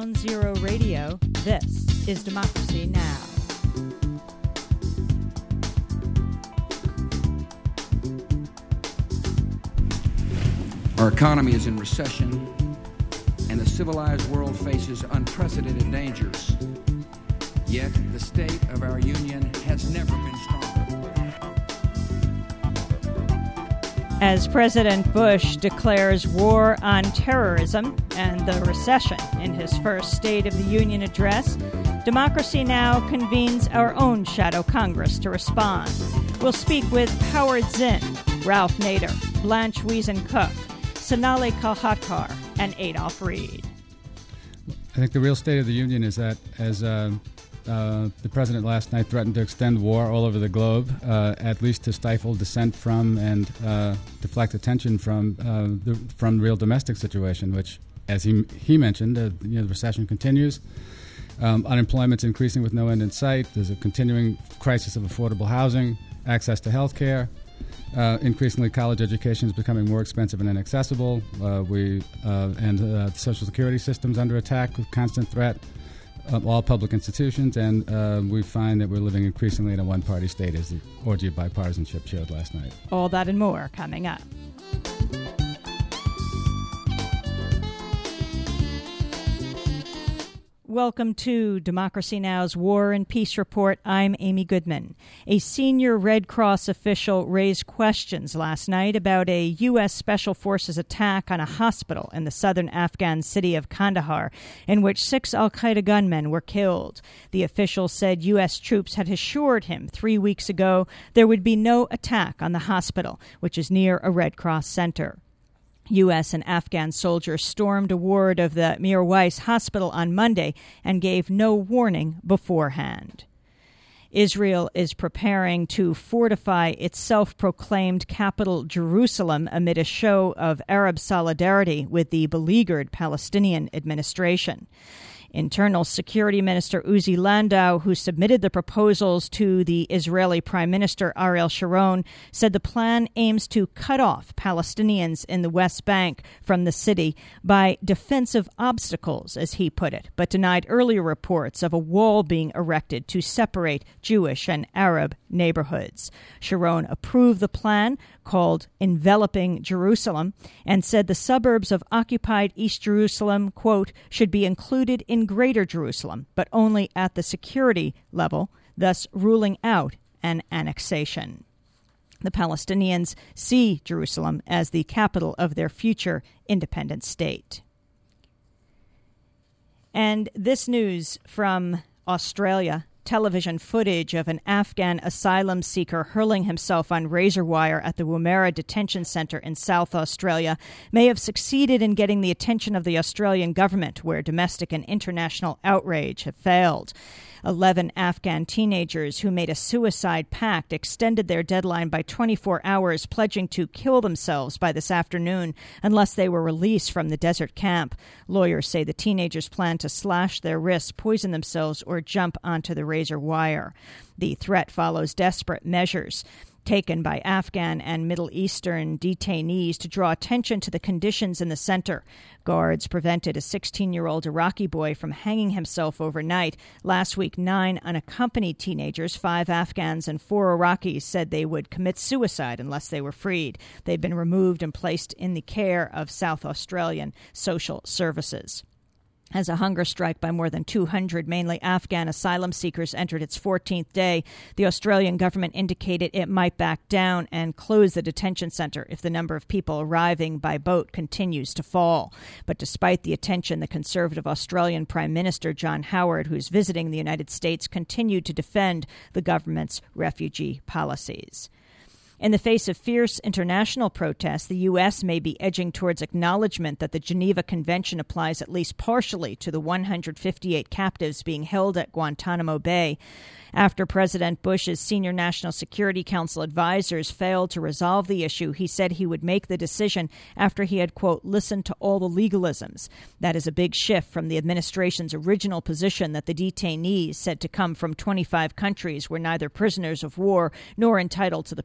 Ground Zero Radio, this is Democracy Now! Our economy is in recession, and the civilized world faces unprecedented dangers. Yet the state of our union has never been stronger. As President Bush declares war on terrorism and the recession in his first State of the Union address, Democracy Now! Convenes our own shadow Congress to respond. We'll speak with Howard Zinn, Ralph Nader, Blanche Wiesen-Cook, Sonali Kalhatkar, and Adolph Reed. I think the real State of the Union is that, as the president last night threatened to extend war all over the globe, at least to stifle dissent from and deflect attention from the real domestic situation, which, as he mentioned, the recession continues. Unemployment's increasing with no end in sight. There's a continuing crisis of affordable housing, access to health care. Increasingly, college education is becoming more expensive and inaccessible. The Social Security system's under attack with constant threat. All public institutions, and we find that we're living increasingly in a one-party state, as the orgy of bipartisanship showed last night. All that and more coming up. Welcome to Democracy Now!'s War and Peace Report. I'm Amy Goodman. A senior Red Cross official raised questions last night about a U.S. Special Forces attack on a hospital in the southern Afghan city of Kandahar, in which 6 al-Qaeda gunmen were killed. The official said U.S. troops had assured him 3 weeks ago there would be no attack on the hospital, which is near a Red Cross center. U.S. and Afghan soldiers stormed a ward of the Mir Weiss Hospital on Monday and gave no warning beforehand. Israel is preparing to fortify its self-proclaimed capital, Jerusalem, amid a show of Arab solidarity with the beleaguered Palestinian administration. Internal Security Minister Uzi Landau, who submitted the proposals to the Israeli Prime Minister Ariel Sharon, said the plan aims to cut off Palestinians in the West Bank from the city by defensive obstacles, as he put it, but denied earlier reports of a wall being erected to separate Jewish and Arab neighborhoods. Sharon approved the plan, called Enveloping Jerusalem, and said the suburbs of occupied East Jerusalem, quote, should be included in Greater Jerusalem, but only at the security level, thus ruling out an annexation. The Palestinians see Jerusalem as the capital of their future independent state. And this news from Australia. Television footage of an Afghan asylum seeker hurling himself on razor wire at the Woomera Detention Centre in South Australia may have succeeded in getting the attention of the Australian government, where domestic and international outrage have failed. 11 Afghan teenagers who made a suicide pact extended their deadline by 24 hours, pledging to kill themselves by this afternoon unless they were released from the desert camp. Lawyers say the teenagers plan to slash their wrists, poison themselves, or jump onto the razor wire. The threat follows desperate measures taken by Afghan and Middle Eastern detainees to draw attention to the conditions in the center. Guards prevented a 16-year-old Iraqi boy from hanging himself overnight. Last week, 9 unaccompanied teenagers, 5 Afghans and 4 Iraqis, said they would commit suicide unless they were freed. They've been removed and placed in the care of South Australian social services. As a hunger strike by more than 200, mainly Afghan asylum seekers entered its 14th day, the Australian government indicated it might back down and close the detention centre if the number of people arriving by boat continues to fall. But despite the attention, the Conservative Australian Prime Minister John Howard, who's visiting the United States, continued to defend the government's refugee policies. In the face of fierce international protests, the U.S. may be edging towards acknowledgement that the Geneva Convention applies at least partially to the 158 captives being held at Guantanamo Bay. After President Bush's senior National Security Council advisors failed to resolve the issue, he said he would make the decision after he had, quote, listened to all the legalisms. That is a big shift from the administration's original position that the detainees, said to come from 25 countries, were neither prisoners of war nor entitled to the protection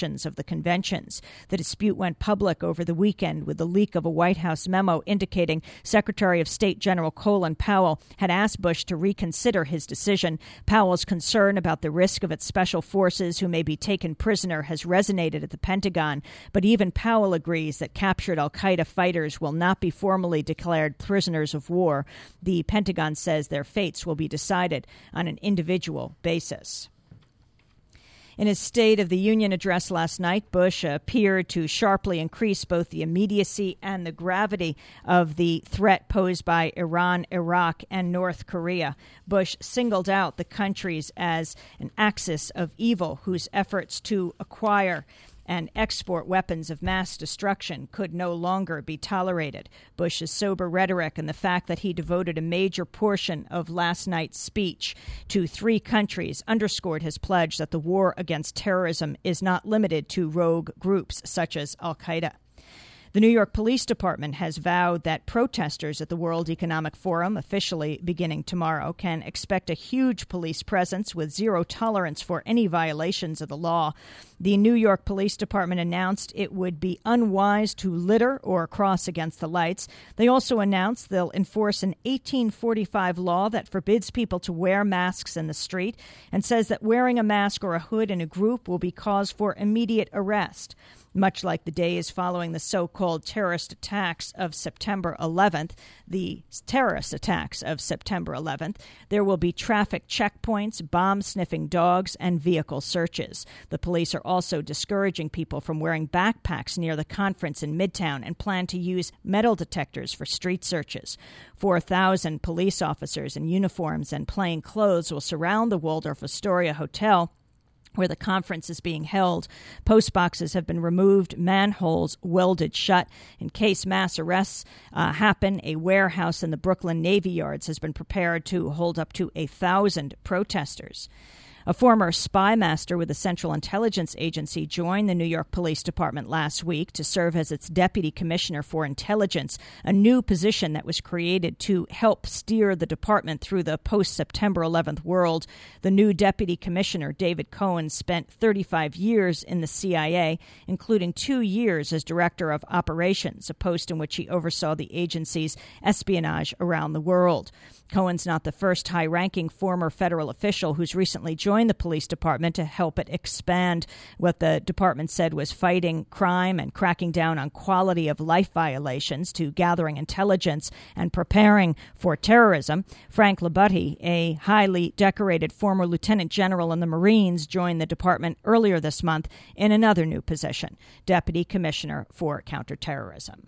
violations of the conventions. The dispute went public over the weekend with the leak of a White House memo indicating Secretary of State General Colin Powell had asked Bush to reconsider his decision. Powell's concern about the risk of its special forces who may be taken prisoner has resonated at the Pentagon, but even Powell agrees that captured al-Qaeda fighters will not be formally declared prisoners of war. The Pentagon says their fates will be decided on an individual basis. In his State of the Union address last night, Bush appeared to sharply increase both the immediacy and the gravity of the threat posed by Iran, Iraq, and North Korea. Bush singled out the countries as an axis of evil whose efforts to acquire and export weapons of mass destruction could no longer be tolerated. Bush's sober rhetoric and the fact that he devoted a major portion of last night's speech to 3 countries underscored his pledge that the war against terrorism is not limited to rogue groups such as al-Qaeda. The New York Police Department has vowed that protesters at the World Economic Forum, officially beginning tomorrow, can expect a huge police presence with zero tolerance for any violations of the law. The New York Police Department announced it would be unwise to litter or cross against the lights. They also announced they'll enforce an 1845 law that forbids people to wear masks in the street and says that wearing a mask or a hood in a group will be cause for immediate arrest. Much like the days following the so-called terrorist attacks of September 11th, there will be traffic checkpoints, bomb-sniffing dogs, and vehicle searches. The police are also discouraging people from wearing backpacks near the conference in Midtown and plan to use metal detectors for street searches. 4,000 police officers in uniforms and plain clothes will surround the Waldorf Astoria Hotel, where the conference is being held. Post boxes have been removed, manholes welded shut. In case mass arrests happen, a warehouse in the Brooklyn Navy Yards has been prepared to hold up to 1,000 protesters. A former spy master with the Central Intelligence Agency joined the New York Police Department last week to serve as its Deputy Commissioner for Intelligence, a new position that was created to help steer the department through the post-September 11th world. The new Deputy Commissioner, David Cohen, spent 35 years in the CIA, including 2 years as Director of Operations, a post in which he oversaw the agency's espionage around the world. Cohen's not the first high-ranking former federal official who's recently joined the police department to help it expand what the department said was fighting crime and cracking down on quality of life violations to gathering intelligence and preparing for terrorism. Frank Labutti, a highly decorated former lieutenant general in the Marines, joined the department earlier this month in another new position, Deputy Commissioner for Counterterrorism.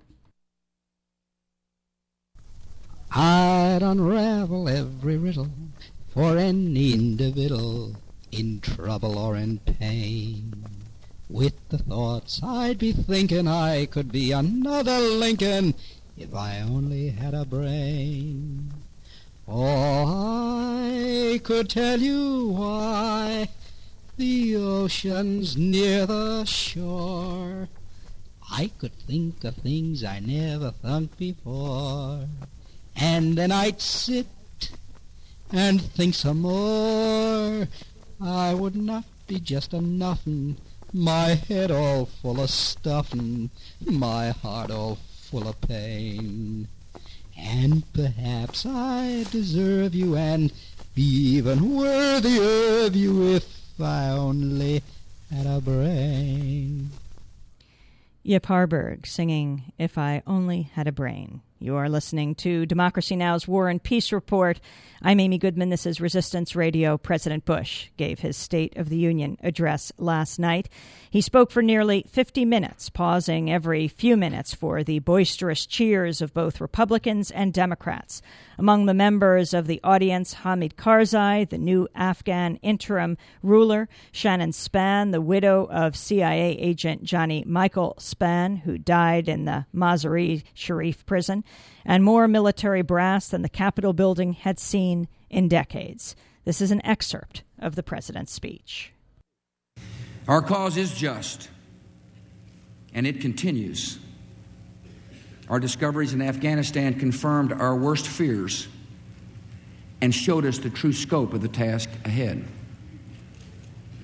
I'd unravel every riddle for any individual in trouble or in pain. With the thoughts I'd be thinking I could be another Lincoln if I only had a brain. Or I could tell you why the ocean's near the shore. I could think of things I never thought before. And then I'd sit and think some more. I would not be just a nuffin', my head all full of stuffin', my heart all full of pain. And perhaps I deserve you and be even worthy of you if I only had a brain. Yip Harburg singing If I Only Had a Brain. You are listening to Democracy Now!'s War and Peace Report. I'm Amy Goodman. This is Resistance Radio. President Bush gave his State of the Union address last night. He spoke for nearly 50 minutes, pausing every few minutes for the boisterous cheers of both Republicans and Democrats. Among the members of the audience, Hamid Karzai, the new Afghan interim ruler, Shannon Spann, the widow of CIA agent Johnny Michael Spann, who died in the Mazar-e-Sharif prison, and more military brass than the Capitol building had seen in decades. This is an excerpt of the president's speech. Our cause is just, and it continues. Our discoveries in Afghanistan confirmed our worst fears and showed us the true scope of the task ahead.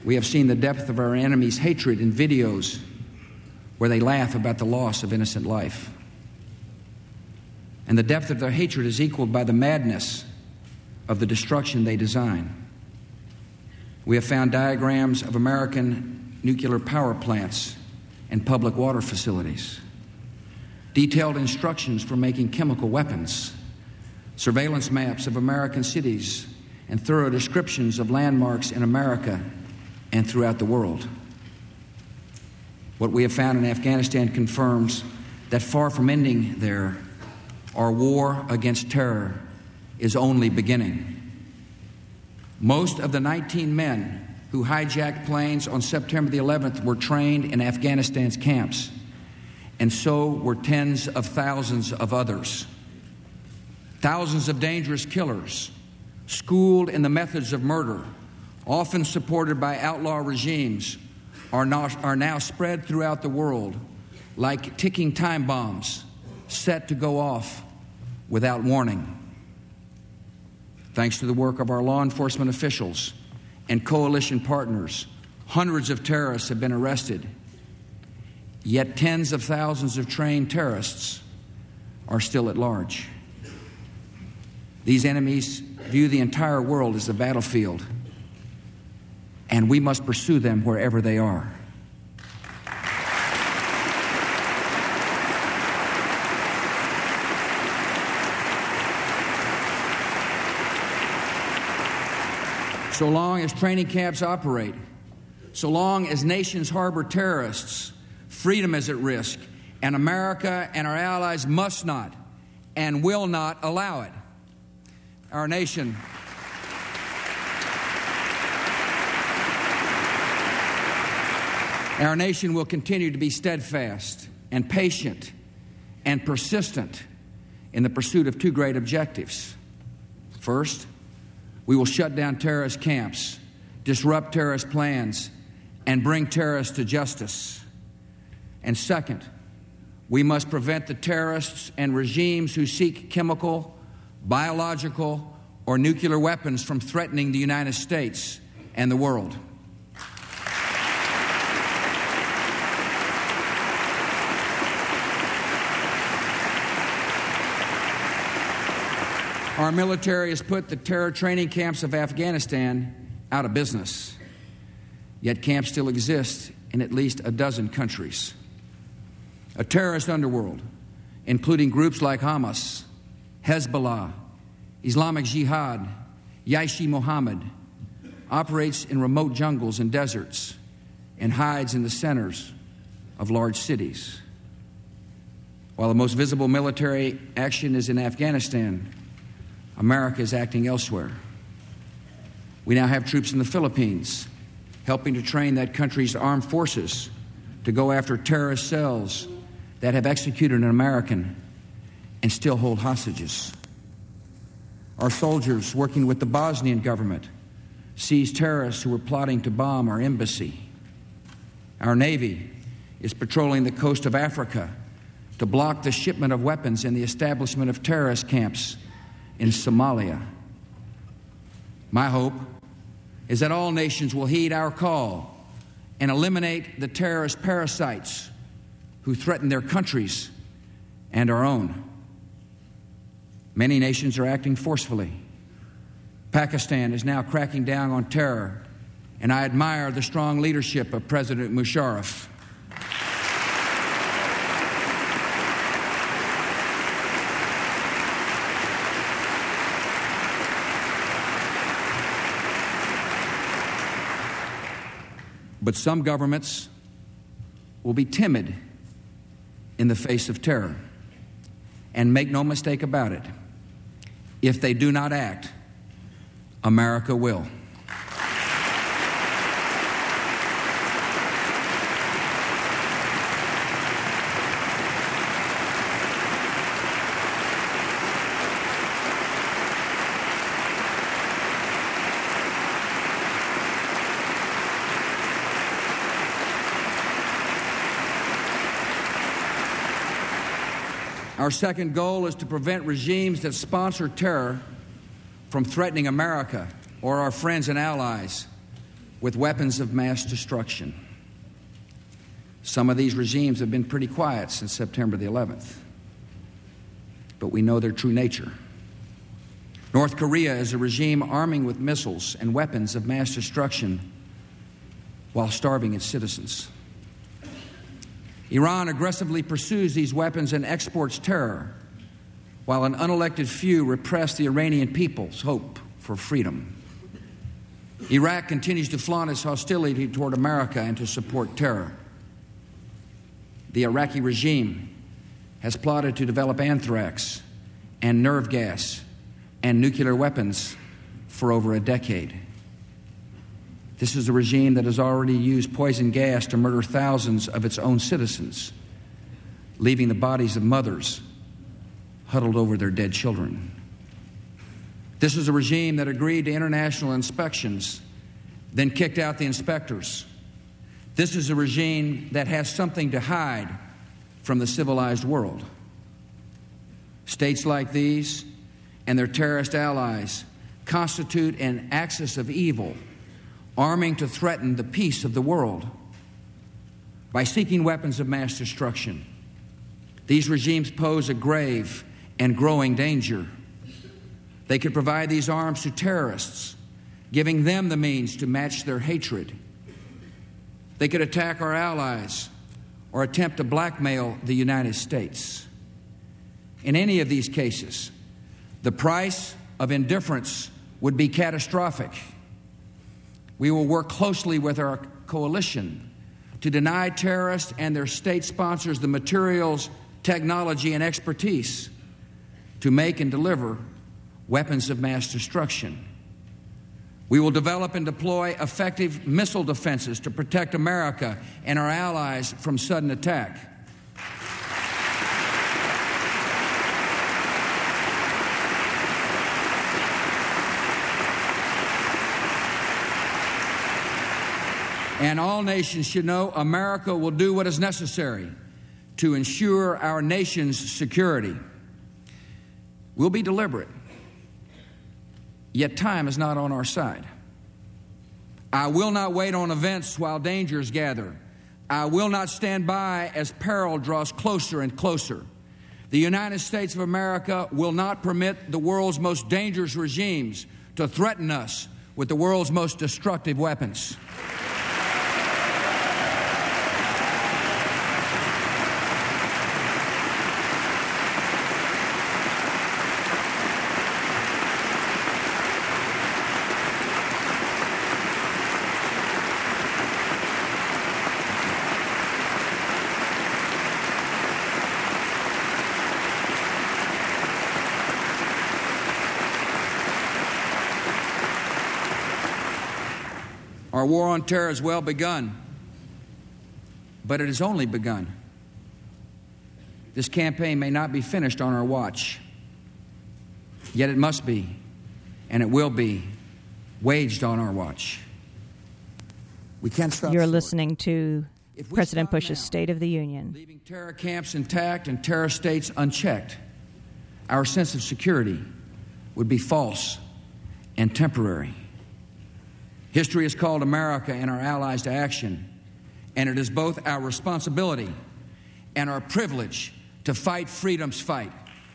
We have seen the depth of our enemies' hatred in videos where they laugh about the loss of innocent life. And the depth of their hatred is equaled by the madness of the destruction they design. We have found diagrams of American nuclear power plants and public water facilities, detailed instructions for making chemical weapons, surveillance maps of American cities, and thorough descriptions of landmarks in America and throughout the world. What we have found in Afghanistan confirms that far from ending there, our war against terror is only beginning. Most of the 19 men who hijacked planes on September the 11th were trained in Afghanistan's camps, and so were tens of thousands of others. Thousands of dangerous killers, schooled in the methods of murder, often supported by outlaw regimes, are now spread throughout the world like ticking time bombs set to go off without warning. Thanks to the work of our law enforcement officials and coalition partners, hundreds of terrorists have been arrested. Yet tens of thousands of trained terrorists are still at large. These enemies view the entire world as a battlefield, and we must pursue them wherever they are. So long as training camps operate, so long as nations harbor terrorists, freedom is at risk, and America and our allies must not and will not allow it. Our nation will continue to be steadfast and patient and persistent in the pursuit of two great objectives. First, we will shut down terrorist camps, disrupt terrorist plans, and bring terrorists to justice. And second, we must prevent the terrorists and regimes who seek chemical, biological, or nuclear weapons from threatening the United States and the world. Our military has put the terror training camps of Afghanistan out of business, yet camps still exist in at least a dozen countries. A terrorist underworld, including groups like Hamas, Hezbollah, Islamic Jihad, Jaish-e-Mohammed, operates in remote jungles and deserts and hides in the centers of large cities. While the most visible military action is in Afghanistan, America is acting elsewhere. We now have troops in the Philippines, helping to train that country's armed forces to go after terrorist cells that have executed an American and still hold hostages. Our soldiers, working with the Bosnian government, seized terrorists who were plotting to bomb our embassy. Our Navy is patrolling the coast of Africa to block the shipment of weapons and the establishment of terrorist camps in Somalia. My hope is that all nations will heed our call and eliminate the terrorist parasites who threaten their countries and our own. Many nations are acting forcefully. Pakistan is now cracking down on terror, and I admire the strong leadership of President Musharraf. But some governments will be timid in the face of terror. And make no mistake about it, if they do not act, America will. Our second goal is to prevent regimes that sponsor terror from threatening America or our friends and allies with weapons of mass destruction. Some of these regimes have been pretty quiet since September the 11th, but we know their true nature. North Korea is a regime arming with missiles and weapons of mass destruction while starving its citizens. Iran aggressively pursues these weapons and exports terror, while an unelected few repress the Iranian people's hope for freedom. Iraq continues to flaunt its hostility toward America and to support terror. The Iraqi regime has plotted to develop anthrax and nerve gas and nuclear weapons for over a decade. This is a regime that has already used poison gas to murder thousands of its own citizens, leaving the bodies of mothers huddled over their dead children. This is a regime that agreed to international inspections, then kicked out the inspectors. This is a regime that has something to hide from the civilized world. States like these and their terrorist allies constitute an axis of evil, arming to threaten the peace of the world. By seeking weapons of mass destruction, these regimes pose a grave and growing danger. They could provide these arms to terrorists, giving them the means to match their hatred. They could attack our allies or attempt to blackmail the United States. In any of these cases, the price of indifference would be catastrophic. We will work closely with our coalition to deny terrorists and their state sponsors the materials, technology, and expertise to make and deliver weapons of mass destruction. We will develop and deploy effective missile defenses to protect America and our allies from sudden attack. And all nations should know America will do what is necessary to ensure our nation's security. We'll be deliberate, yet time is not on our side. I will not wait on events while dangers gather. I will not stand by as peril draws closer and closer. The United States of America will not permit the world's most dangerous regimes to threaten us with the world's most destructive weapons. Our war on terror has well begun, but it has only begun. This campaign may not be finished on our watch, yet it must be, and it will be, waged on our watch. We can't stop. You're listening to President Bush's State of the Union. Leaving terror camps intact and terror states unchecked, our sense of security would be false and temporary. History has called America and our allies to action, and it is both our responsibility and our privilege to fight freedom's fight.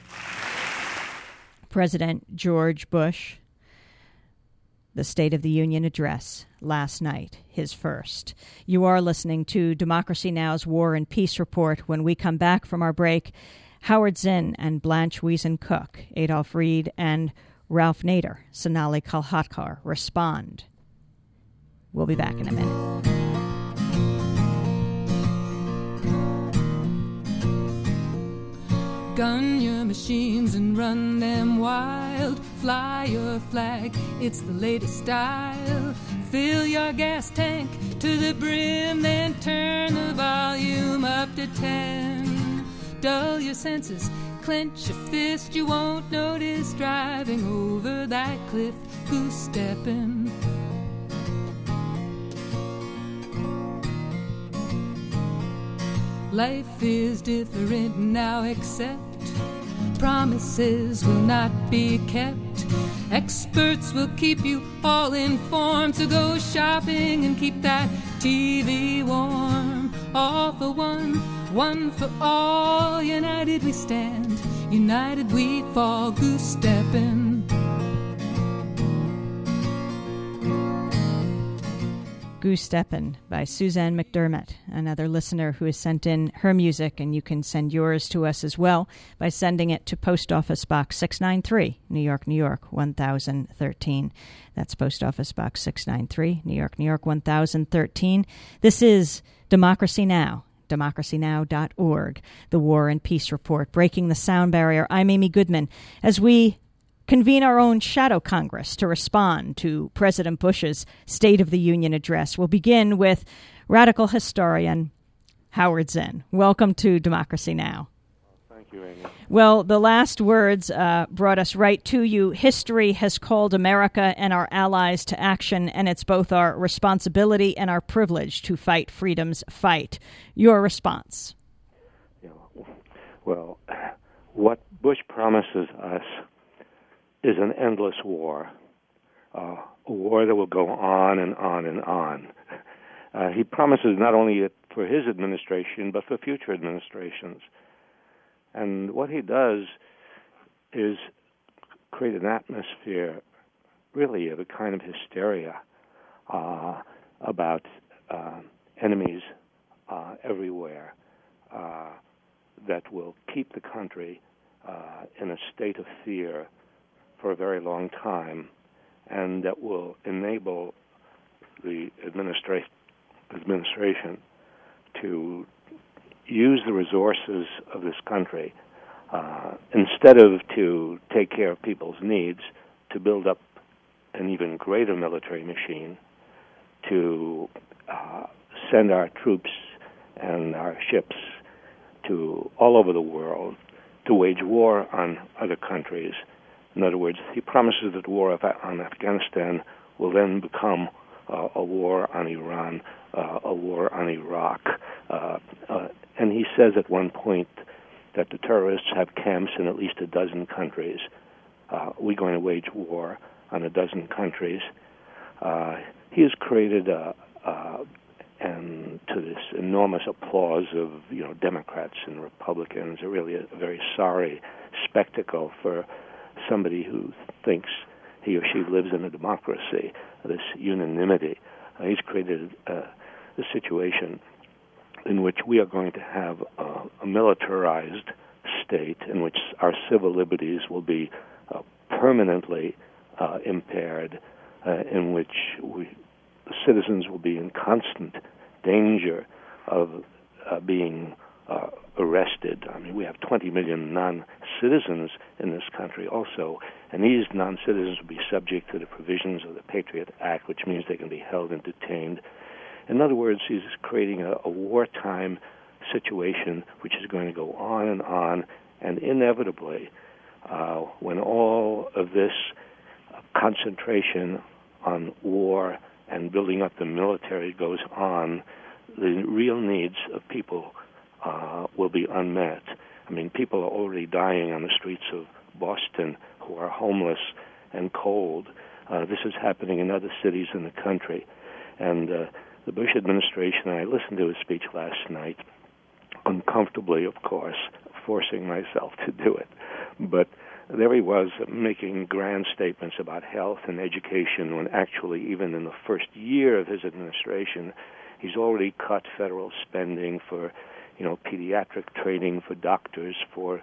President George Bush, the State of the Union address last night, his first. You are listening to Democracy Now!'s War and Peace Report. When we come back from our break, Howard Zinn and Blanche Wiesen-Cook, Adolph Reed and Ralph Nader, Sonali Kolhatkar respond. We'll be back in a minute. Gun your machines and run them wild. Fly your flag, it's the latest style. Fill your gas tank to the brim, then turn the volume up to 10. Dull your senses, clench your fist. You won't notice driving over that cliff. Goose-stepping. Life is different now, except promises will not be kept. Experts will keep you all informed, so go shopping and keep that TV warm. All for one, one for all. United we stand, united we fall. Goose-steppin'. Goose-steppin' by Suzanne McDermott, another listener who has sent in her music, and you can send yours to us as well by sending it to Post Office Box 693, New York, New York, 1013. That's Post Office Box 693, New York, New York, 1013. This is Democracy Now!, democracynow.org, the War and Peace Report, breaking the sound barrier. I'm Amy Goodman. As we convene our own shadow Congress to respond to President Bush's State of the Union address, we'll begin with radical historian Howard Zinn. Welcome to Democracy Now! Thank you, Amy. Well, the last words brought us right to you. History has called America and our allies to action, and it's both our responsibility and our privilege to fight freedom's fight. Your response? Well, what Bush promises us is an endless war, a war that will go on and on and on. He promises not only it for his administration, but for future administrations. And what he does is create an atmosphere, really, of a kind of hysteria about enemies everywhere that will keep the country in a state of fear for a very long time, and that will enable the administration to use the resources of this country instead of to take care of people's needs, to build up an even greater military machine, to send our troops and our ships to all over the world to wage war on other countries. In other words, he promises that the war on Afghanistan will then become a war on Iran, a war on Iraq. And he says at one point that the terrorists have camps in at least a dozen countries. We're going to wage war on a dozen countries. He has created, and to this enormous applause of Democrats and Republicans, really a very sorry spectacle for somebody who thinks he or she lives in a democracy, this unanimity. He's created a situation in which we are going to have a militarized state in which our civil liberties will be permanently impaired, in which citizens will be in constant danger of being arrested. I mean, we have 20 million non-citizens in this country also, and these non-citizens will be subject to the provisions of the Patriot Act, which means they can be held and detained. In other words, he's creating a wartime situation which is going to go on, and inevitably, when all of this concentration on war and building up the military goes on, the real needs of people will be unmet. I mean, people are already dying on the streets of Boston who are homeless and cold. This is happening in other cities in the country. And the Bush administration, I listened to his speech last night, uncomfortably, of course, forcing myself to do it. But there he was making grand statements about health and education when actually even in the first year of his administration, he's already cut federal spending for pediatric training for doctors, for,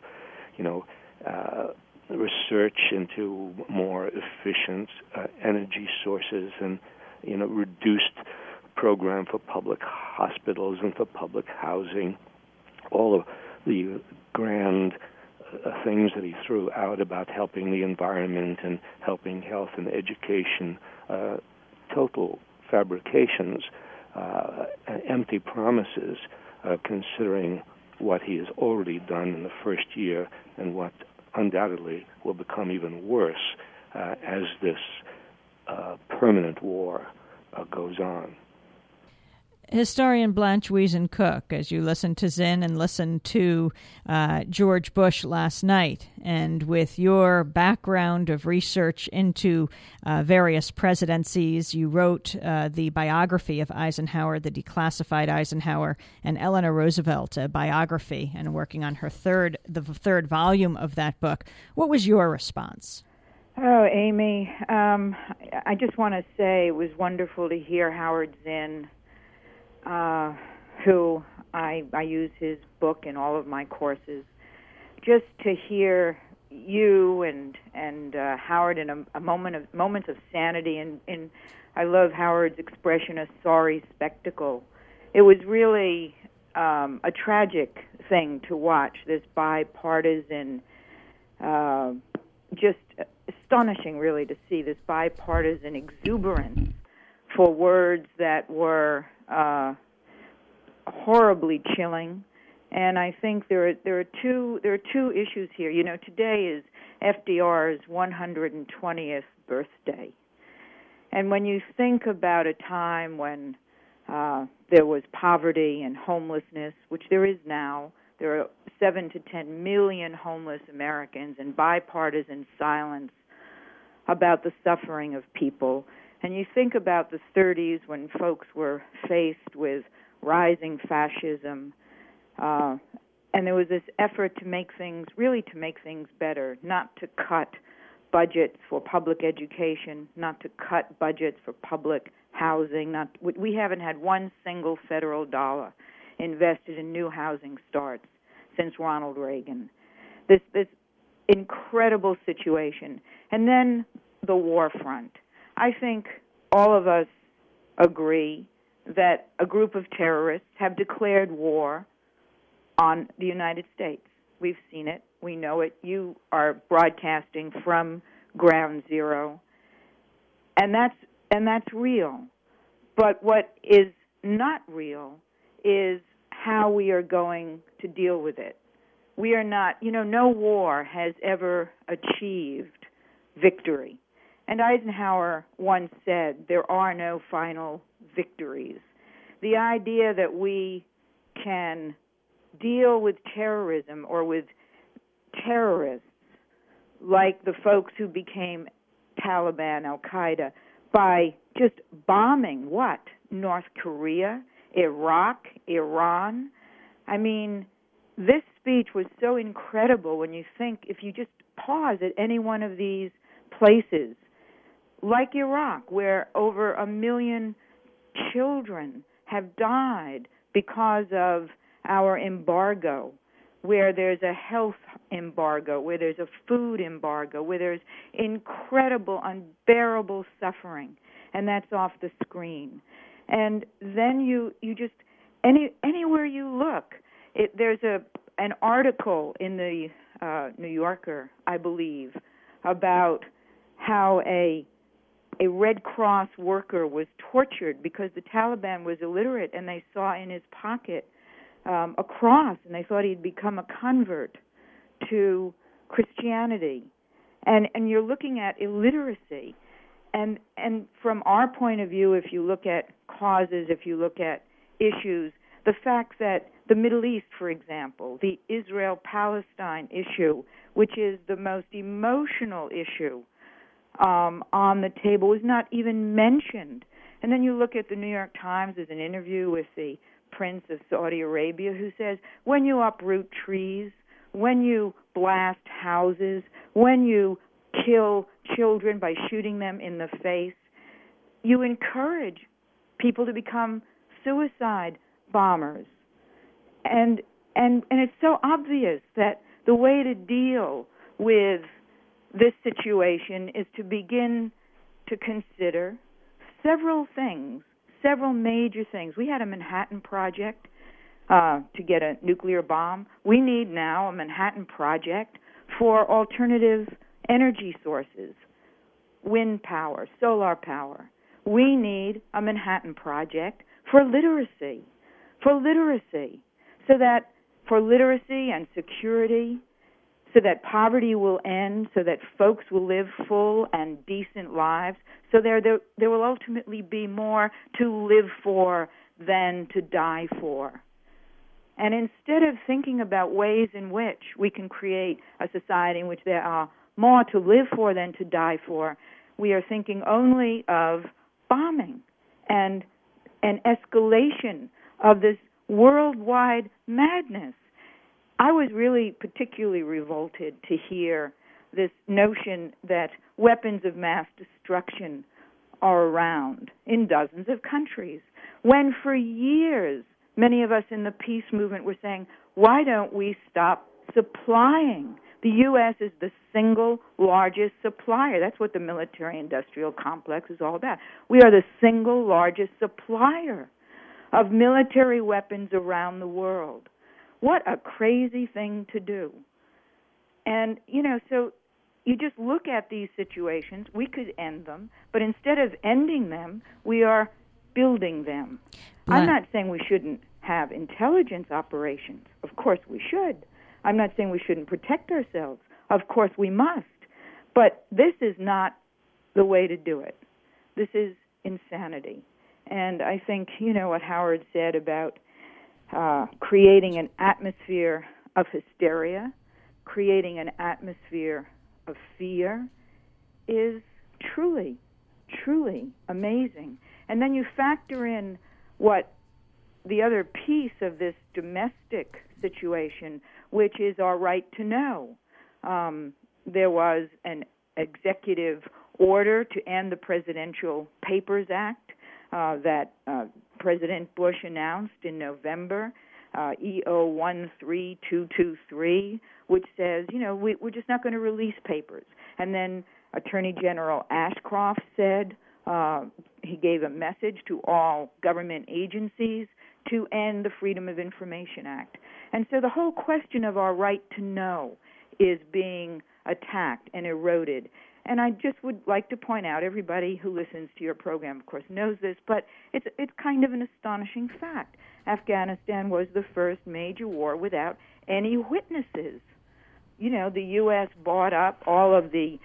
research into more efficient energy sources, and, reduced program for public hospitals and for public housing. All of the grand things that he threw out about helping the environment and helping health and education, total fabrications, empty promises, considering what he has already done in the first year and what undoubtedly will become even worse as this permanent war goes on. Historian Blanche Wiesen-Cook, as you listen to Zinn and listen to George Bush last night, and with your background of research into various presidencies, you wrote the biography of Eisenhower, the declassified Eisenhower, and Eleanor Roosevelt, a biography, and working on the third volume of that book. What was your response? Oh, Amy, I just want to say it was wonderful to hear Howard Zinn, who I use his book in all of my courses. Just to hear you and Howard in a moments of sanity, and I love Howard's expression, a sorry spectacle. It was really a tragic thing to watch, this bipartisan, just astonishing, really, to see this bipartisan exuberance for words that were horribly chilling. And I think there are two issues here. You know, today is FDR's 120th birthday, and when you think about a time when there was poverty and homelessness, which there is now, there are 7 to 10 million homeless Americans, and bipartisan silence about the suffering of people. And you think about the 30s when folks were faced with rising fascism, and there was this effort to make things better, not to cut budgets for public education, not to cut budgets for public housing. We haven't had one single federal dollar invested in new housing starts since Ronald Reagan. This incredible situation. And then the war front. I think all of us agree that a group of terrorists have declared war on the United States. We've seen it. We know it. You are broadcasting from Ground Zero. And that's real. But what is not real is how we are going to deal with it. We are not, no war has ever achieved victory. And Eisenhower once said, there are no final victories. The idea that we can deal with terrorism or with terrorists like the folks who became Taliban, Al-Qaeda, by just bombing North Korea, Iraq, Iran. I mean, this speech was so incredible when you think, if you just pause at any one of these places, like Iraq, where over 1 million children have died because of our embargo, where there's a health embargo, where there's a food embargo, where there's incredible, unbearable suffering, and that's off the screen. And then you just, anywhere you look, there's an article in the New Yorker, I believe, about how a Red Cross worker was tortured because the Taliban was illiterate, and they saw in his pocket a cross, and they thought he'd become a convert to Christianity. And you're looking at illiteracy. And from our point of view, if you look at causes, if you look at issues, the fact that the Middle East, for example, the Israel-Palestine issue, which is the most emotional issue on the table, is not even mentioned. And then you look at the New York Times, there's an interview with the Prince of Saudi Arabia who says, when you uproot trees, when you blast houses, when you kill children by shooting them in the face, you encourage people to become suicide bombers. And it's so obvious that the way to deal with this situation is to begin to consider several things, several major things. We had a Manhattan Project to get a nuclear bomb. We need now a Manhattan Project for alternative energy sources, wind power, solar power. We need a Manhattan Project for literacy, so that for literacy and security, so that poverty will end, so that folks will live full and decent lives, so there will ultimately be more to live for than to die for. And instead of thinking about ways in which we can create a society in which there are more to live for than to die for, we are thinking only of bombing and an escalation of this worldwide madness. I was really particularly revolted to hear this notion that weapons of mass destruction are around in dozens of countries, when for years many of us in the peace movement were saying, why don't we stop supplying? The U.S. is the single largest supplier. That's what the military-industrial complex is all about. We are the single largest supplier of military weapons around the world. What a crazy thing to do. And, so you just look at these situations. We could end them, but instead of ending them, we are building them. I'm not saying we shouldn't have intelligence operations. Of course we should. I'm not saying we shouldn't protect ourselves. Of course we must. But this is not the way to do it. This is insanity. And I think, what Howard said about creating an atmosphere of hysteria, creating an atmosphere of fear is truly, truly amazing. And then you factor in what the other piece of this domestic situation, which is our right to know. There was an executive order to end the Presidential Papers Act that President Bush announced in November, EO 13223, which says, we're just not going to release papers. And then Attorney General Ashcroft said, he gave a message to all government agencies to end the Freedom of Information Act. And so the whole question of our right to know is being attacked and eroded. And I just would like to point out, everybody who listens to your program, of course, knows this, but it's kind of an astonishing fact. Afghanistan was the first major war without any witnesses. The U.S. bought up all of the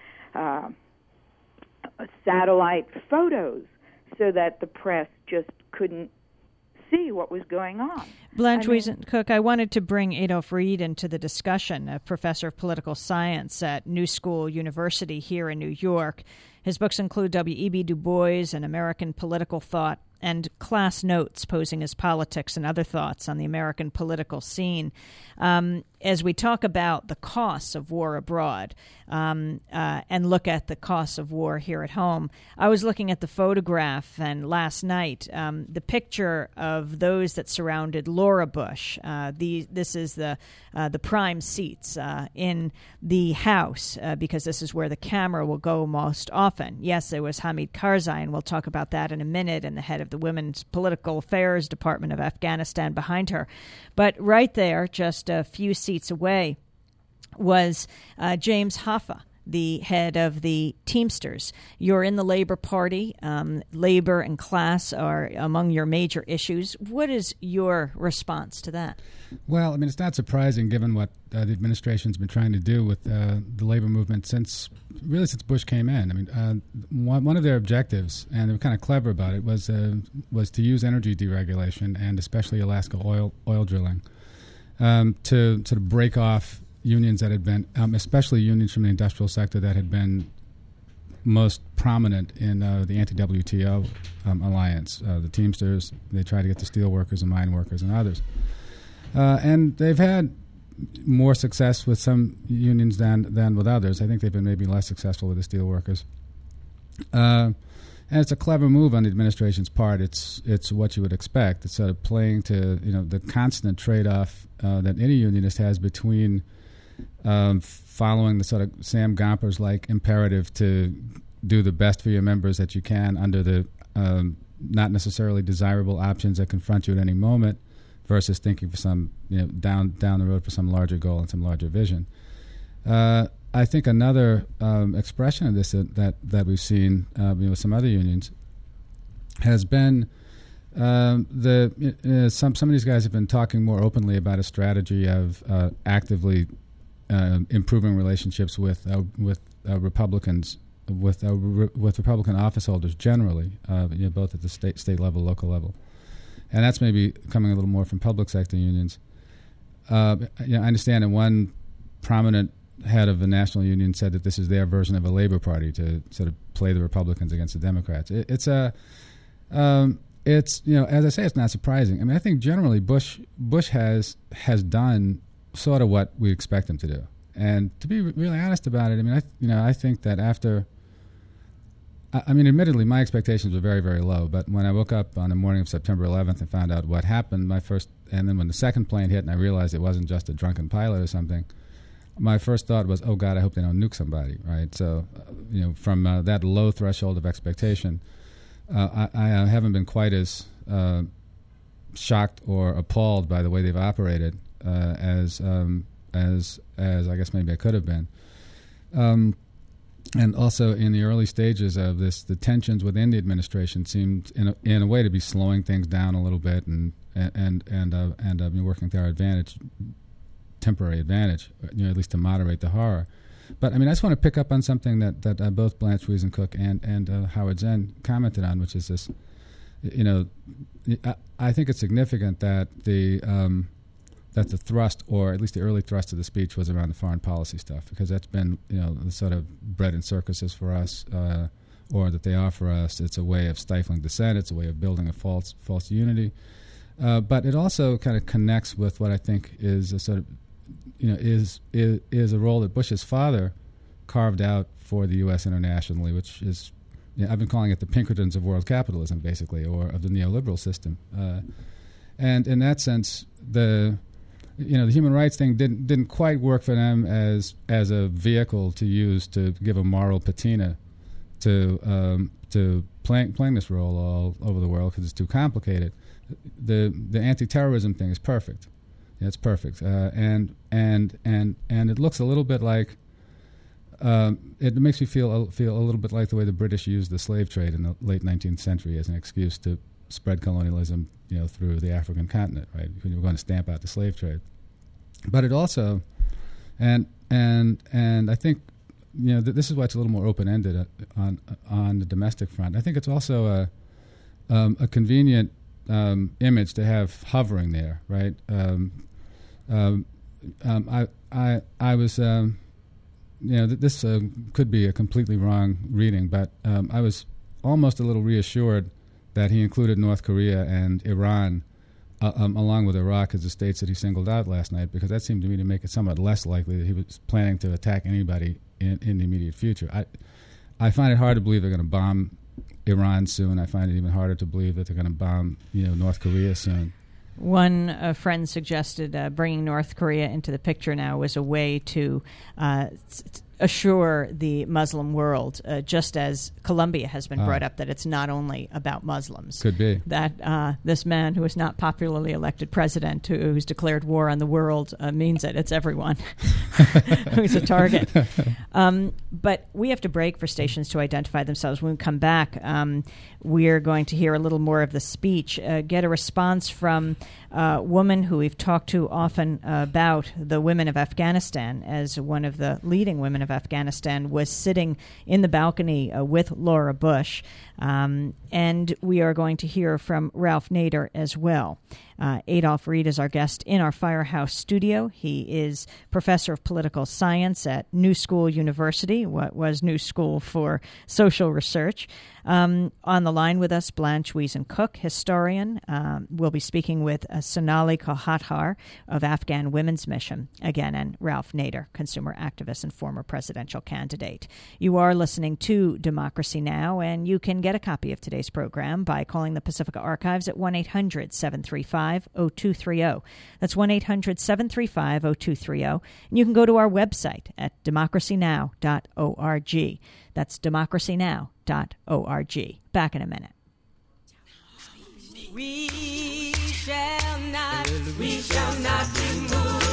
satellite photos so that the press just couldn't see what was going on. Blanche Wiesen-Cook, I wanted to bring Adolph Reed into the discussion, a professor of political science at New School University here in New York. His books include W.E.B. Du Bois, An American Political Thought, and Class Notes, Posing as Politics and Other Thoughts on the American Political Scene. As we talk about the costs of war abroad and look at the costs of war here at home, I was looking at the photograph, and last night, the picture of those that surrounded Laura Bush. This is the prime seats in the House, because this is where the camera will go most often. Yes, there was Hamid Karzai, and we'll talk about that in a minute, and the head of the Women's Political Affairs Department of Afghanistan behind her. But right there, just a few seats away, was James Hoffa, the head of the Teamsters. You're in the Labor Party. Labor and class are among your major issues. What is your response to that? Well, it's not surprising given what the administration's been trying to do with the labor movement since Bush came in. One of their objectives, and they were kind of clever about it, was to use energy deregulation and especially Alaska oil drilling to sort of break off unions that had been, especially unions from the industrial sector that had been most prominent in the anti-WTO alliance. The Teamsters, they tried to get the steel workers and mine workers and others. And they've had more success with some unions than with others. I think they've been maybe less successful with the steel workers. And it's a clever move on the administration's part. It's what you would expect. It's sort of playing to the constant trade-off that any unionist has between following the sort of Sam Gompers-like imperative to do the best for your members that you can under the not necessarily desirable options that confront you at any moment, versus thinking for some down the road for some larger goal and some larger vision. I think another expression of this that we've seen with some other unions has been some of these guys have been talking more openly about a strategy of actively improving relationships with Republicans, with Republican office holders generally, both at the state level, local level. and that's maybe coming a little more from public sector unions. I understand that one prominent head of the national union said that this is their version of a Labor Party to sort of play the Republicans against the Democrats. It's as I say, it's not surprising. I mean, I think generally Bush has done sort of what we expect him to do. And to be really honest about it, I mean, I think that after, admittedly, my expectations were very, very low. But when I woke up on the morning of September 11th and found out what happened, and then when the second plane hit and I realized it wasn't just a drunken pilot or something, my first thought was, oh God, I hope they don't nuke somebody, right? So, from that low threshold of expectation, I haven't been quite as shocked or appalled by the way they've operated as I guess maybe I could have been. And also in the early stages of this, the tensions within the administration seemed in a way to be slowing things down a little bit and working to our advantage, temporary advantage, at least to moderate the horror. But I just want to pick up on something that both Blanche Wiesen-Cook and Howard Zinn commented on, which is this. I think it's significant that the thrust, or at least the early thrust of the speech, was around the foreign policy stuff, because that's been the sort of bread and circuses for us, or that they are for us. It's a way of stifling dissent. It's a way of building a false unity. But it also kind of connects with what I think is a sort of is a role that Bush's father carved out for the U.S. internationally, which is, I've been calling it the Pinkertons of world capitalism, basically, or of the neoliberal system. And in that sense, the human rights thing didn't quite work for them as a vehicle to use to give a moral patina to playing this role all over the world, because it's too complicated. The anti-terrorism thing is perfect. It's perfect, and it looks a little bit like it makes me feel a little bit like the way the British used the slave trade in the late 19th century as an excuse to spread colonialism, through the African continent, right? When you were going to stamp out the slave trade. But it also, and I think, this is why it's a little more open-ended on the domestic front. I think it's also a convenient image to have hovering there, right? I was, this could be a completely wrong reading, but I was almost a little reassured that he included North Korea and Iran along with Iraq as the states that he singled out last night, because that seemed to me to make it somewhat less likely that he was planning to attack anybody in the immediate future. I find it hard to believe they're going to bomb Iran soon. I find it even harder to believe that they're going to bomb North Korea soon. One friend suggested bringing North Korea into the picture now was a way to assure the Muslim world, just as Colombia has been brought up, that it's not only about Muslims. Could be. That this man who is not popularly elected president, who's declared war on the world, means that it's everyone who's a target. But we have to break for stations to identify themselves. When we come back, we're going to hear a little more of the speech, get a response from a woman who we've talked to often about the women of Afghanistan, as one of the leading women of Afghanistan was sitting in the balcony with Laura Bush. And we are going to hear from Ralph Nader as well. Adolph Reed is our guest in our Firehouse studio. He is professor of political science at New School University, what was New School for Social Research. On the line with us, Blanche Wiesen-Cook, historian. We'll be speaking with Sonali Kolhatkar of Afghan Women's Mission, again, and Ralph Nader, consumer activist and former presidential candidate. You are listening to Democracy Now!, and you can get a copy of today's program by calling the Pacifica Archives at 1-800-735-0230. That's 1-800-735-0230. And you can go to our website at democracynow.org. That's democracynow.org. Back in a minute. We shall not be moved.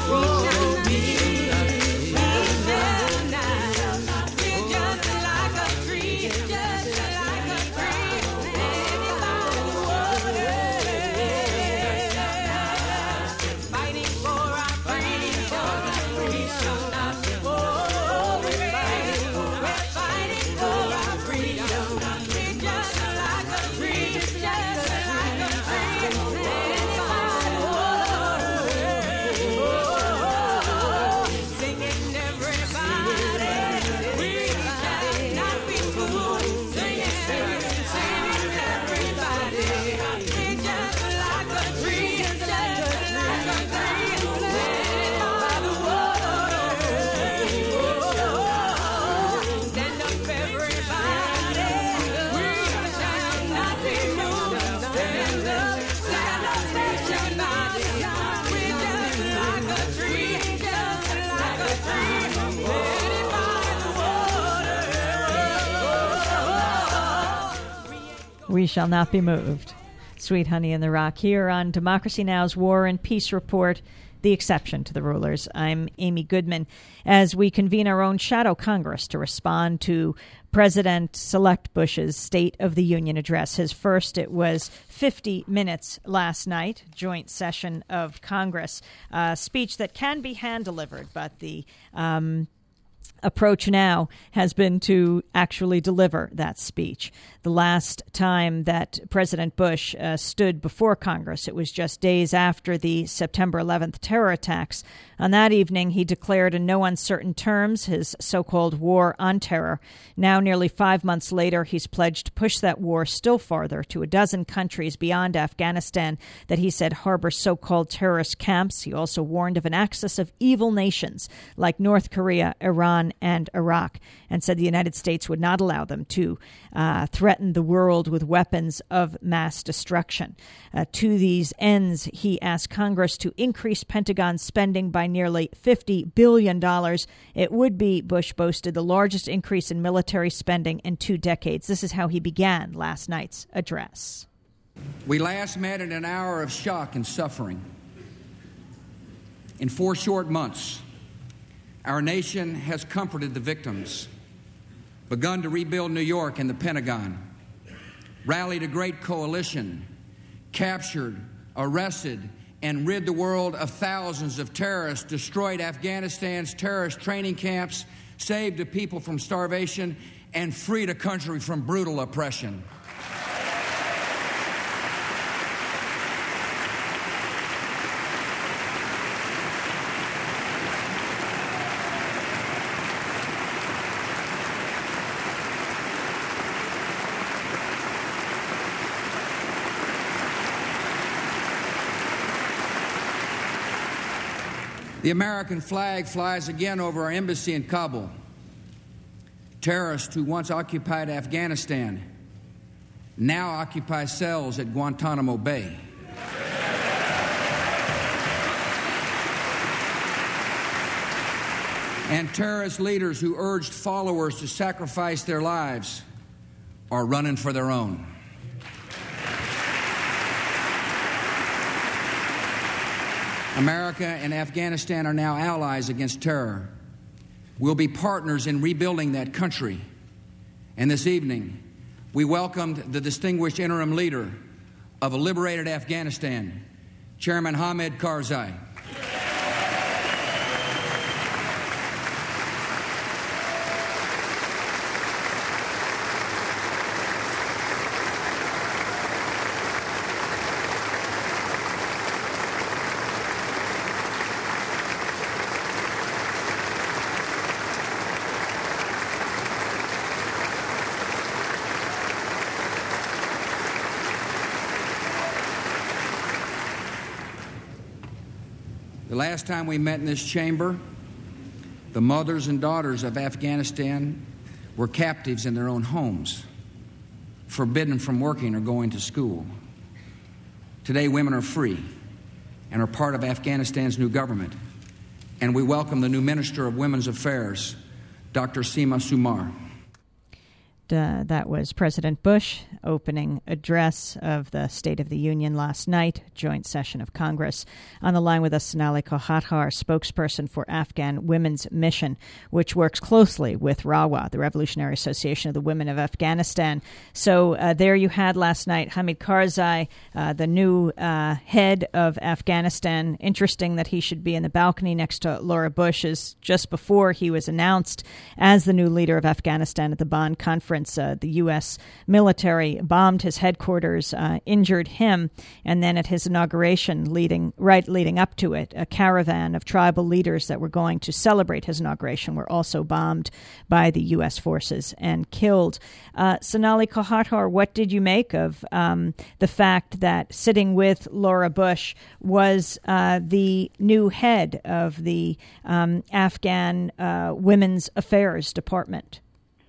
We shall not be moved. Sweet Honey in the Rock here on Democracy Now!'s War and Peace Report, the exception to the rulers. I'm Amy Goodman. As we convene our own shadow Congress to respond to President-elect Bush's State of the Union address. His first, it was 50 minutes last night, joint session of Congress. A speech that can be hand-delivered, but the approach now has been to actually deliver that speech. The last time that President Bush stood before Congress, it was just days after the September 11th terror attacks. On that evening, he declared in no uncertain terms his so-called war on terror. Now, nearly 5 months later, he's pledged to push that war still farther to a dozen countries beyond Afghanistan that he said harbor so-called terrorist camps. He also warned of an axis of evil nations like North Korea, Iran, and Iraq, and said the United States would not allow them to threaten the world with weapons of mass destruction. To these ends, he asked Congress to increase Pentagon spending by nearly $50 billion. It would be, Bush boasted, the largest increase in military spending in 2 decades. This is how he began last night's address. We last met in an hour of shock and suffering. In 4 short months, our nation has comforted the victims, begun to rebuild New York and the Pentagon, rallied a great coalition, captured, arrested, and rid the world of thousands of terrorists, destroyed Afghanistan's terrorist training camps, saved the people from starvation, and freed a country from brutal oppression. The American flag flies again over our embassy in Kabul. Terrorists who once occupied Afghanistan now occupy cells at Guantanamo Bay. And terrorist leaders who urged followers to sacrifice their lives are running for their own. America and Afghanistan are now allies against terror. We'll be partners in rebuilding that country. And this evening, we welcomed the distinguished interim leader of a liberated Afghanistan, Chairman Hamid Karzai. The last time we met in this chamber, the mothers and daughters of Afghanistan were captives in their own homes, forbidden from working or going to school. Today, women are free and are part of Afghanistan's new government, and we welcome the new Minister of Women's Affairs, Dr. Seema Sumar. That was President Bush opening address of the State of the Union last night, joint session of Congress. On the line with us, Sonali Kolhatkar, spokesperson for Afghan Women's Mission, which works closely with RAWA, the Revolutionary Association of the Women of Afghanistan. So there you had last night Hamid Karzai, the new head of Afghanistan. Interesting that he should be in the balcony next to Laura Bush, as just before he was announced as the new leader of Afghanistan at the Bonn conference. The U.S. military bombed his headquarters, injured him, and then at his inauguration, leading up to it, a caravan of tribal leaders that were going to celebrate his inauguration were also bombed by the U.S. forces and killed. Sonali Kolhatkar, what did you make of the fact that sitting with Laura Bush was the new head of the Afghan Women's Affairs Department?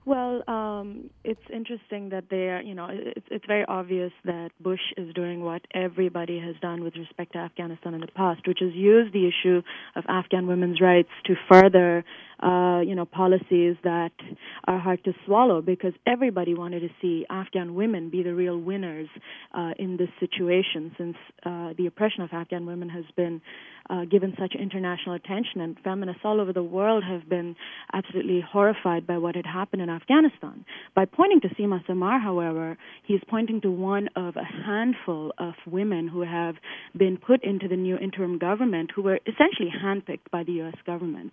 Well, it's interesting that it's very obvious that Bush is doing what everybody has done with respect to Afghanistan in the past, which is use the issue of Afghan women's rights to further, policies that are hard to swallow, because everybody wanted to see Afghan women be the real winners in this situation, since the oppression of Afghan women has been given such international attention, and feminists all over the world have been absolutely horrified by what had happened in Afghanistan. By pointing to Seema Samar, however, he's pointing to one of a handful of women who have been put into the new interim government, who were essentially handpicked by the U.S. government.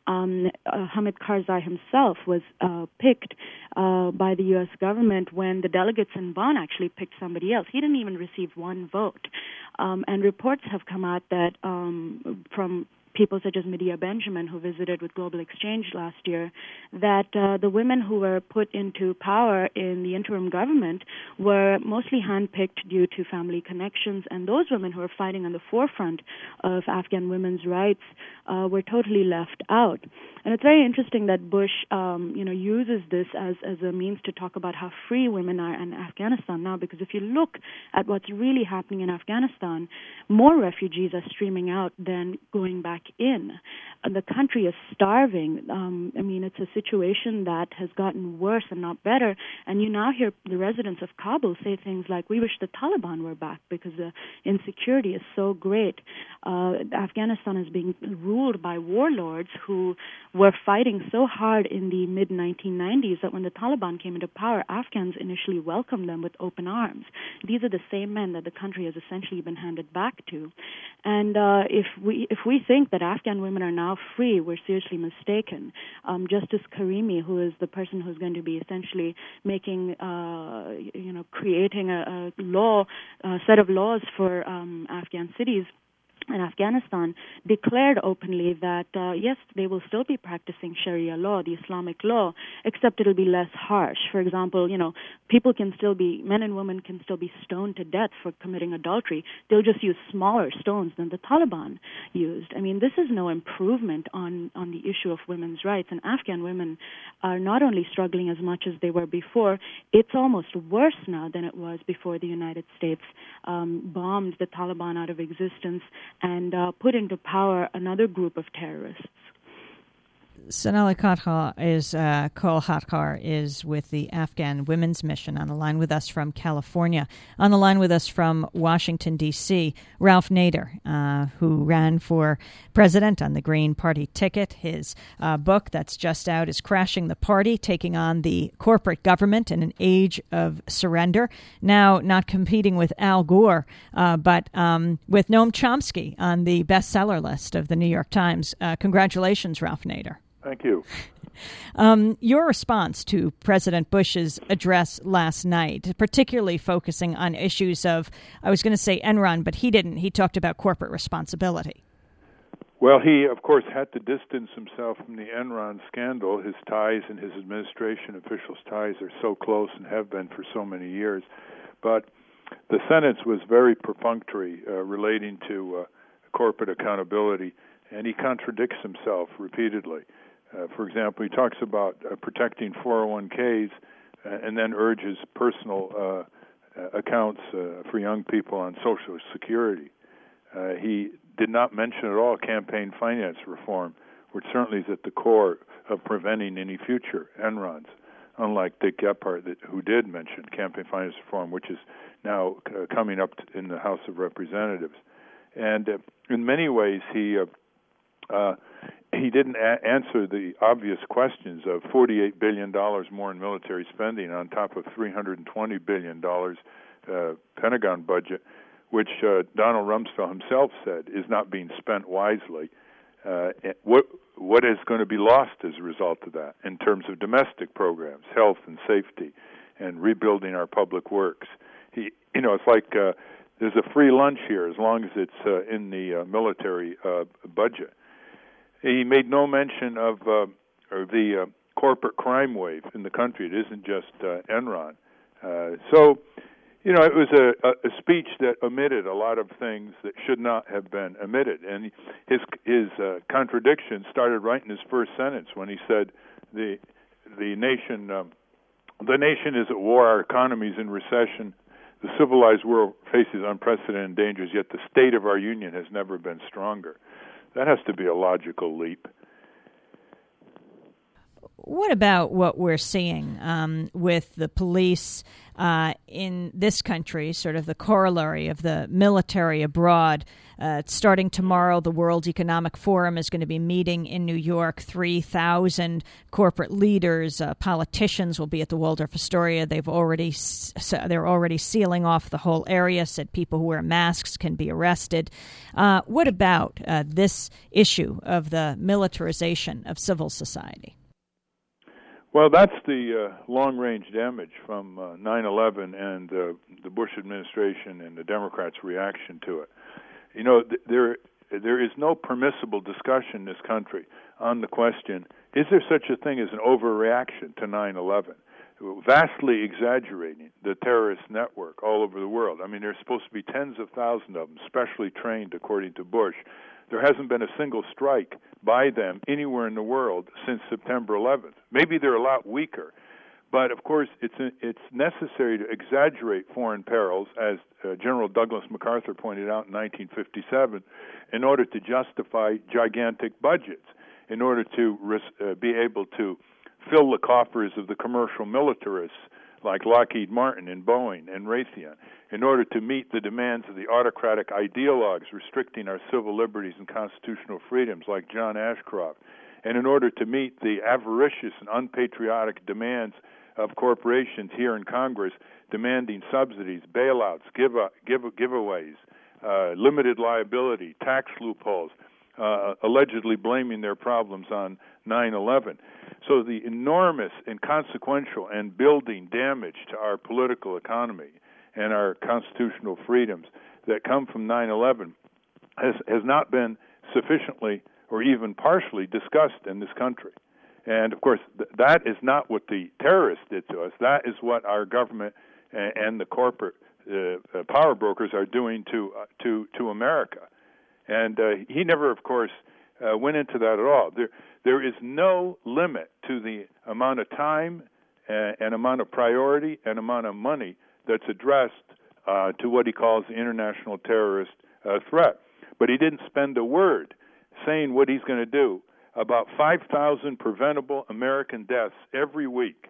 Hamid Karzai himself was picked by the U.S. government when the delegates in Bonn actually picked somebody else. He didn't even receive one vote. And reports have come out that from people such as Medea Benjamin, who visited with Global Exchange last year, that the women who were put into power in the interim government were mostly handpicked due to family connections, and those women who were fighting on the forefront of Afghan women's rights were totally left out. And it's very interesting that Bush, uses this as a means to talk about how free women are in Afghanistan now, because if you look at what's really happening in Afghanistan, more refugees are streaming out than going back in. The country is starving. It's a situation that has gotten worse and not better. And you now hear the residents of Kabul say things like, "We wish the Taliban were back," because the insecurity is so great. Afghanistan is being ruled by warlords who were fighting so hard in the mid-1990s that when the Taliban came into power, Afghans initially welcomed them with open arms. These are the same men that the country has essentially been handed back to. And if we think that Afghan women are now free, we're seriously mistaken. Justice Karimi, who is the person who's going to be essentially making, creating a set of laws for Afghan cities in Afghanistan, declared openly that, yes, they will still be practicing Sharia law, the Islamic law, except it'll be less harsh. For example, men and women can still be stoned to death for committing adultery. They'll just use smaller stones than the Taliban used. This is no improvement on the issue of women's rights. And Afghan women are not only struggling as much as they were before, it's almost worse now than it was before the United States bombed the Taliban out of existence and put into power another group of terrorists. Sonali Kol-Hatkar is with the Afghan Women's Mission, on the line with us from California. On the line with us from Washington, D.C., Ralph Nader, who ran for president on the Green Party ticket. His book that's just out is Crashing the Party, Taking on the Corporate Government in an Age of Surrender. Now not competing with Al Gore, but with Noam Chomsky on the bestseller list of the New York Times. Congratulations, Ralph Nader. Thank you. Your response to President Bush's address last night, particularly focusing on issues of, I was going to say Enron, but he didn't. He talked about corporate responsibility. Well, he, of course, had to distance himself from the Enron scandal. His ties and his administration officials' ties are so close and have been for so many years. But the sentence was very perfunctory relating to corporate accountability, and he contradicts himself repeatedly. For example, he talks about protecting 401ks and then urges personal accounts for young people on Social Security. He did not mention at all campaign finance reform, which certainly is at the core of preventing any future Enrons, unlike Dick Gephardt, who did mention campaign finance reform, which is now coming up in the House of Representatives. And in many ways, he didn't answer the obvious questions of $48 billion more in military spending on top of $320 billion Pentagon budget, which Donald Rumsfeld himself said is not being spent wisely. What is going to be lost as a result of that in terms of domestic programs, health and safety, and rebuilding our public works? It's like there's a free lunch here as long as it's in the military budget. He made no mention of the corporate crime wave in the country. It isn't just Enron. It was a speech that omitted a lot of things that should not have been omitted. And his contradiction started right in his first sentence when he said the the nation is at war. Our economy is in recession. The civilized world faces unprecedented dangers, yet the state of our union has never been stronger. That has to be a logical leap. What about what we're seeing with the police in this country, sort of the corollary of the military abroad? Starting tomorrow, the World Economic Forum is going to be meeting in New York. 3,000 corporate leaders, politicians will be at the Waldorf Astoria. They're already sealing off the whole area, said people who wear masks can be arrested. What about this issue of the militarization of civil society? Well, that's the long-range damage from 9/11 and the Bush administration and the Democrats' reaction to it. You know, there is no permissible discussion in this country on the question, is there such a thing as an overreaction to 9/11? Vastly exaggerating the terrorist network all over the world. I mean, there's supposed to be tens of thousands of them, specially trained, according to Bush. There hasn't been a single strike by them anywhere in the world since September 11th. Maybe they're a lot weaker, but of course it's necessary to exaggerate foreign perils, as General Douglas MacArthur pointed out in 1957, in order to justify gigantic budgets, in order to be able to fill the coffers of the commercial militarists like Lockheed Martin and Boeing and Raytheon, in order to meet the demands of the autocratic ideologues restricting our civil liberties and constitutional freedoms like John Ashcroft, and in order to meet the avaricious and unpatriotic demands of corporations here in Congress demanding subsidies, bailouts, giveaways, limited liability, tax loopholes, allegedly blaming their problems on 9/11. So the enormous, inconsequential, and building damage to our political economy and our constitutional freedoms that come from 9/11 has not been sufficiently or even partially discussed in this country. And, of course, that is not what the terrorists did to us. That is what our government and the corporate power brokers are doing to America. And he never, of course, went into that at all. There is no limit to the amount of time and amount of priority and amount of money that's addressed to what he calls the international terrorist threat. But he didn't spend a word saying what he's going to do about 5,000 preventable American deaths every week,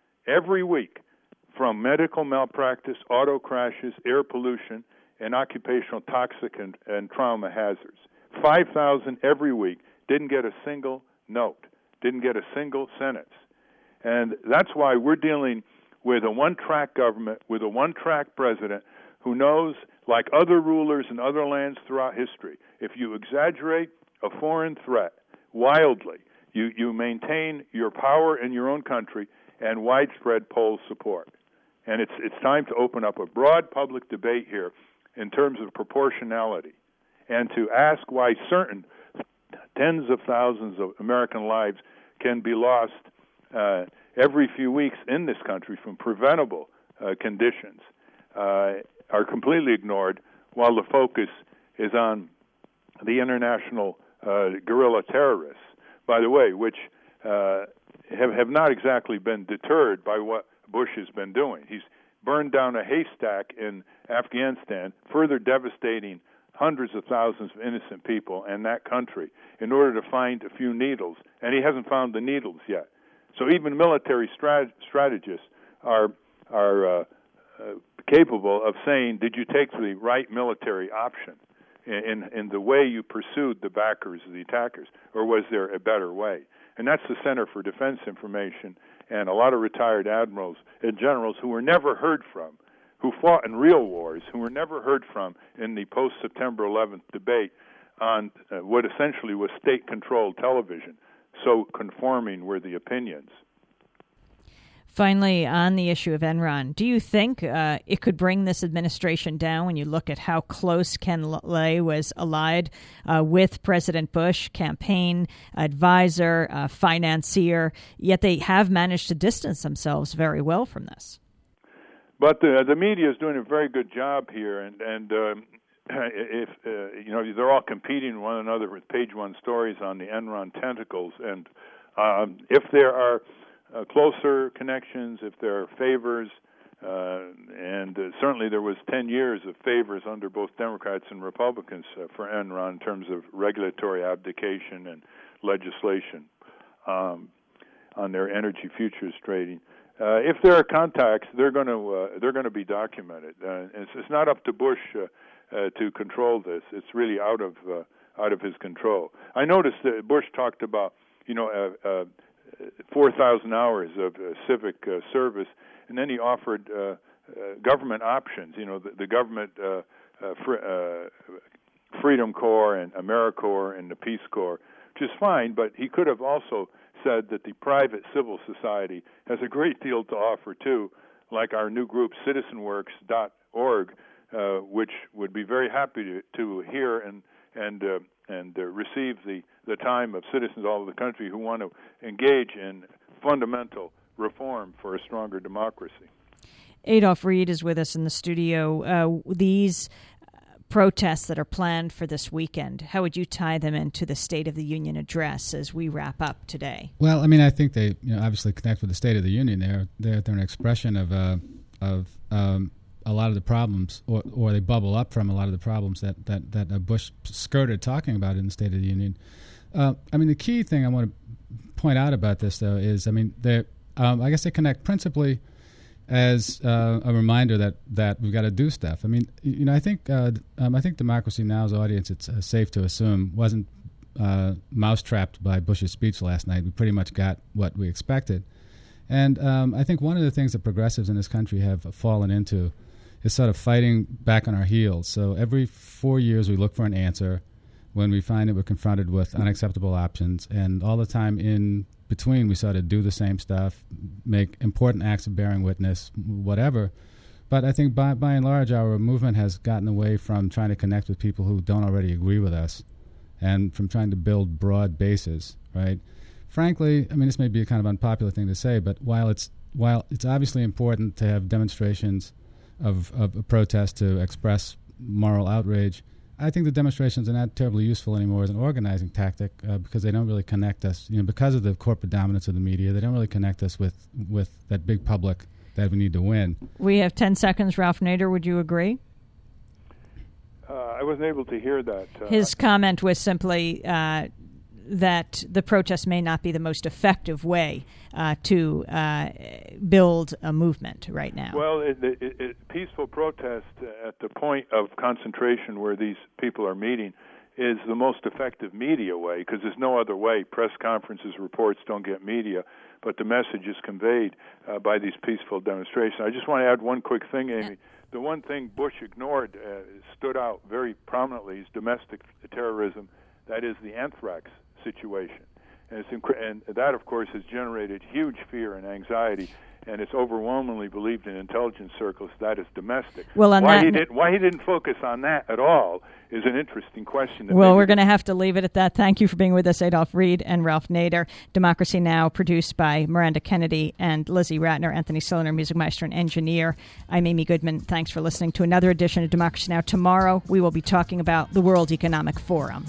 from medical malpractice, auto crashes, air pollution, and occupational toxic and trauma hazards. 5,000 every week, didn't get a single note, didn't get a single sentence. And that's why we're dealing with a one-track government, with a one-track president who knows, like other rulers in other lands throughout history, if you exaggerate a foreign threat wildly, you maintain your power in your own country and widespread poll support. And it's time to open up a broad public debate here in terms of proportionality, and to ask why certain tens of thousands of American lives can be lost every few weeks in this country from preventable conditions are completely ignored, while the focus is on the international guerrilla terrorists, by the way, which have not exactly been deterred by what Bush has been doing. He's burned down a haystack in Afghanistan, further devastating hundreds of thousands of innocent people and that country in order to find a few needles, and he hasn't found the needles yet. So even military strategists are capable of saying, did you take the right military option in the way you pursued the backers of the attackers, or was there a better way? And that's the Center for Defense Information and a lot of retired admirals and generals who were never heard from, who fought in real wars, who were never heard from in the post-September 11th debate on what essentially was state-controlled television. So conforming were the opinions. Finally, on the issue of Enron, do you think it could bring this administration down when you look at how close Ken Lay was allied with President Bush, campaign advisor, financier, yet they have managed to distance themselves very well from this? But the media is doing a very good job here, and if they're all competing with one another with page one stories on the Enron tentacles, and if there are closer connections, if there are favors, and certainly there was 10 years of favors under both Democrats and Republicans for Enron in terms of regulatory abdication and legislation on their energy futures trading. If there are contacts, they're going to be documented. It's not up to Bush to control this. It's really out of his control. I noticed that Bush talked about 4,000 hours of civic service, and then he offered government options. The government Freedom Corps and AmeriCorps and the Peace Corps, which is fine, but he could have also said that the private civil society has a great deal to offer too, like our new group citizenworks.org, which would be very happy to hear and receive the time of citizens all over the country who want to engage in fundamental reform for a stronger democracy. Adolph Reed is with us in the studio. These protests that are planned for this weekend, how would you tie them into the State of the Union address as we wrap up today? Well, I mean, I think they obviously connect with the State of the Union. They're an expression of a lot of the problems, or they bubble up from a lot of the problems that Bush skirted talking about in the State of the Union. I mean, the key thing I want to point out about this, though, is, I mean, I guess they connect principally as a reminder that we've got to do stuff. I mean, I think Democracy Now!'s audience, it's safe to assume, wasn't mousetrapped by Bush's speech last night. We pretty much got what we expected. And I think one of the things that progressives in this country have fallen into is sort of fighting back on our heels. So every 4 years we look for an answer when we find that we're confronted with unacceptable options, and all the time in between we sort of do the same stuff, make important acts of bearing witness, whatever. But I think by and large our movement has gotten away from trying to connect with people who don't already agree with us and from trying to build broad bases, right? Frankly, I mean, this may be a kind of unpopular thing to say, but while it's obviously important to have demonstrations of a protest to express moral outrage, I think the demonstrations are not terribly useful anymore as an organizing tactic because they don't really connect us. Because of the corporate dominance of the media, they don't really connect us with that big public that we need to win. We have 10 seconds. Ralph Nader, would you agree? I wasn't able to hear that. His comment was simply that the protest may not be the most effective way to build a movement right now. Well, peaceful protest at the point of concentration where these people are meeting is the most effective media way, because there's no other way. Press conferences, reports don't get media, but the message is conveyed by these peaceful demonstrations. I just want to add one quick thing, Amy. The one thing Bush ignored stood out very prominently is domestic terrorism, that is the anthrax situation. And that, of course, has generated huge fear and anxiety, and it's overwhelmingly believed in intelligence circles that is domestic. Well, why he didn't focus on that at all is an interesting question. Well, we're going to have to leave it at that. Thank you for being with us, Adolph Reed and Ralph Nader. Democracy Now!, produced by Miranda Kennedy and Lizzie Ratner, Anthony Sillner, music maestro and engineer. I'm Amy Goodman. Thanks for listening to another edition of Democracy Now! Tomorrow, we will be talking about the World Economic Forum.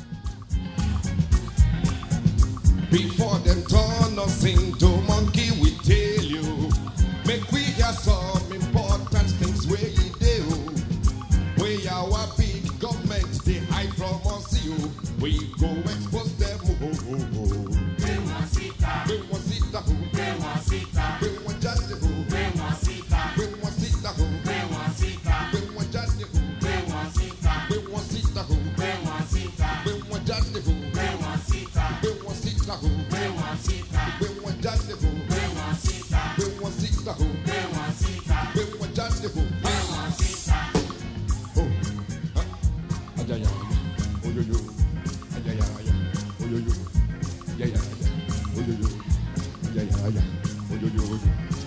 Before them turn us into monkey, we tell you, make we hear some important things where you do. Where our big government, they hide from us, we go expose them. They want sita, they want sita, they want sita, they want judge, they want sita, they want sita, they want sita, they want judge, they want sita, they want sita, they want sita, they want judge, they want sita, they want sita, they want sita, they want judge, they want sita, they want sita, they want sita, they want judge, they want sita. Oh, ajaya, oh yo yo, ajaya, oh yo yo, ajaya, oh yo yo, ajaya, oh yo yo.